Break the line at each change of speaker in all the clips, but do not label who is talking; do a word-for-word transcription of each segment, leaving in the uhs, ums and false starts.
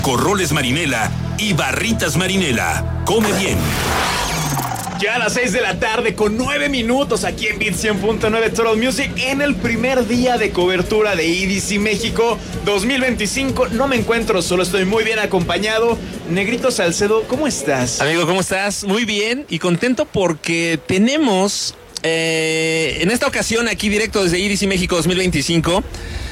Corroles Marinela y Barritas Marinela. Come bien.
Ya a las seis de la tarde con nueve minutos aquí en Beat cien punto nueve Total Music en el primer día de cobertura de E D C México dos mil veinticinco. No me encuentro solo, estoy muy bien acompañado. Negrito Salcedo, ¿cómo estás?
Amigo, ¿cómo estás? Muy bien y contento porque tenemos eh, en esta ocasión aquí directo desde E D C México dos mil veinticinco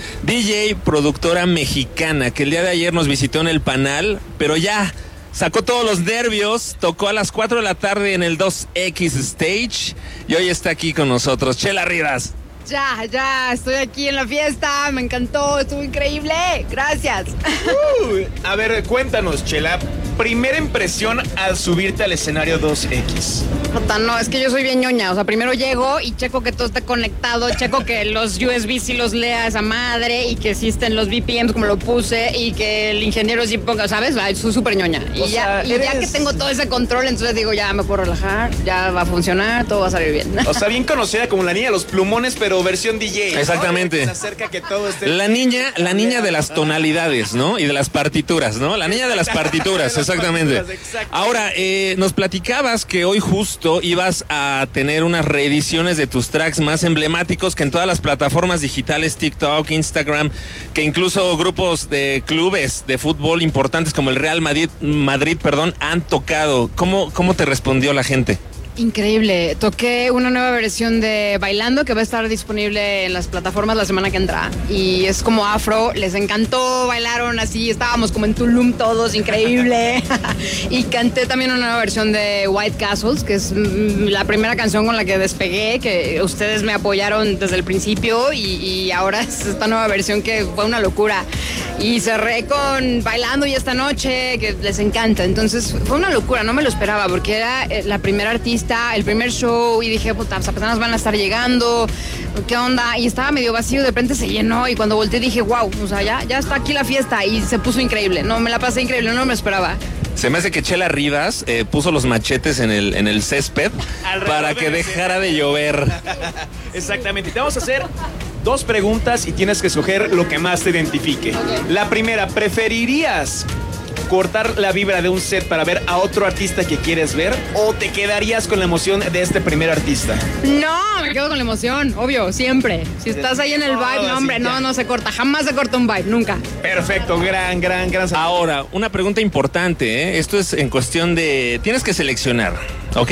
D J, productora mexicana que el día de ayer nos visitó en el Panal, pero ya sacó todos los nervios, tocó a las cuatro de la tarde en el dos X Stage y hoy está aquí con nosotros, Chela Rivas.
Ya, ya, estoy aquí en la fiesta, me encantó, estuvo increíble, gracias.
Uh, a ver, cuéntanos, Chela, primera impresión al subirte al escenario dos X.
Jota, no, es que yo soy bien ñoña, o sea, primero llego y checo que todo está conectado, checo que los U S B sí los lea esa madre y que sí estén los V P Ns como lo puse y que el ingeniero sí ponga, ¿sabes? Soy súper ñoña. Y, ya, sea, y eres... ya que tengo todo ese control, entonces digo, ya me puedo relajar, ya va a funcionar, todo va a salir bien.
O sea, bien conocida como la niña de los plumones, pero versión D J.
Exactamente.
¿No? Acerca que todo esté...
La niña, la niña de las tonalidades, ¿no? Y de las partituras, ¿no? La niña de las partituras, de las exactamente. Partituras, exacto. Ahora, eh, nos platicabas que hoy justo ibas a tener unas reediciones de tus tracks más emblemáticos que en todas las plataformas digitales, TikTok, Instagram, que incluso grupos de clubes de fútbol importantes como el Real Madrid, Madrid, perdón, han tocado. ¿Cómo, cómo te respondió la gente?
Increíble, toqué una nueva versión de Bailando que va a estar disponible en las plataformas la semana que entra y es como afro, les encantó, bailaron así, estábamos como en Tulum todos, increíble. Y canté también una nueva versión de White Castles, que es la primera canción con la que despegué, que ustedes me apoyaron desde el principio y, y ahora es esta nueva versión que fue una locura. Y cerré con Bailando y esta noche, que les encanta, entonces fue una locura, no me lo esperaba porque era la primera artista, el primer show y dije, puta, las personas van a estar llegando, ¿qué onda? Y estaba medio vacío, de repente se llenó y cuando volteé dije, wow, o sea, ya, ya está aquí la fiesta y se puso increíble, no, me la pasé increíble, no me esperaba.
Se me hace que Chela Rivas eh, puso los machetes en el, en el césped para que dejara de llover.
Exactamente, te vamos a hacer dos preguntas y tienes que escoger lo que más te identifique. Okay. La primera, ¿preferirías cortar la vibra de un set para ver a otro artista que quieres ver o te quedarías con la emoción de este primer artista?
No, me quedo con la emoción, obvio, siempre. Si estás ahí en el vibe, no, hombre, no, no se corta, jamás se corta un vibe, nunca.
Perfecto, gran, gran, gran.
Ahora, una pregunta importante, ¿eh? Esto es en cuestión de... Tienes que seleccionar, ¿ok?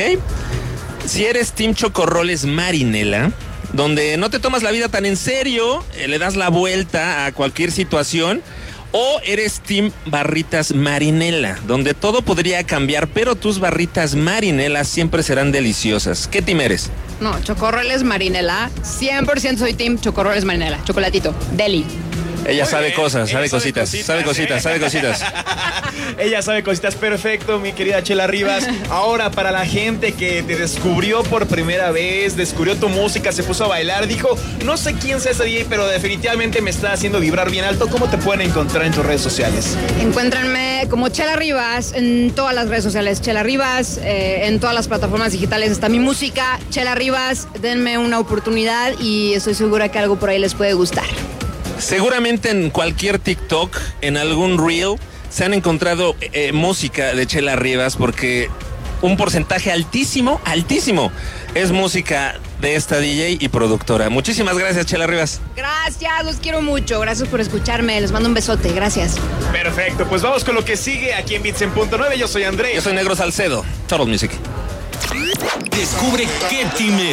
Si eres Team Chocorroles Marinela, donde no te tomas la vida tan en serio, eh, le das la vuelta a cualquier situación, o eres Team Barritas Marinela, donde todo podría cambiar, pero tus barritas Marinela siempre serán deliciosas. ¿Qué team eres?
No, Chocorroles Marinela, cien por ciento soy Team Chocorroles Marinela, chocolatito, deli.
Ella Muy sabe bien. cosas, sabe cositas, cositas, sabe cositas, sabe cositas.
Ella sabe cositas, perfecto, mi querida Chela Rivas. Ahora, para la gente que te descubrió por primera vez, descubrió tu música, se puso a bailar, dijo, no sé quién sea ese D J, pero definitivamente me está haciendo vibrar bien alto. ¿Cómo te pueden encontrar en tus redes sociales?
Encuéntranme como Chela Rivas en todas las redes sociales. Chela Rivas, eh, en todas las plataformas digitales está mi música. Chela Rivas, denme una oportunidad y estoy segura que algo por ahí les puede gustar.
Seguramente en cualquier TikTok, en algún reel, se han encontrado eh, música de Chela Rivas porque un porcentaje altísimo, altísimo, es música de esta D J y productora. Muchísimas gracias, Chela Rivas.
Gracias, los quiero mucho. Gracias por escucharme. Les mando un besote. Gracias.
Perfecto, pues vamos con lo que sigue aquí en Beat cien punto nueve. Yo soy Andrés.
Yo soy Negro Salcedo. Total Music.
Descubre qué team